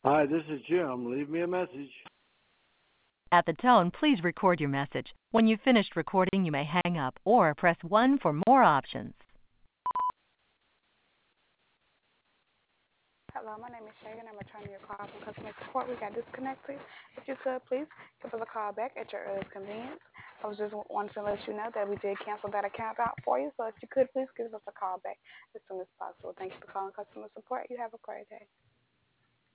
Hi, this is Jim. Leave me a message. At the tone, please record your message. When you've finished recording, you may hang up or press 1 for more options. Hello, my name is Shay, and I'm returning your call from customer support. We got disconnected. If you could, please give us a call back at your earliest convenience. I was just wanting to let you know that we did cancel that account out for you, so if you could, please give us a call back as soon as possible. Thank you for calling customer support. You have a great day.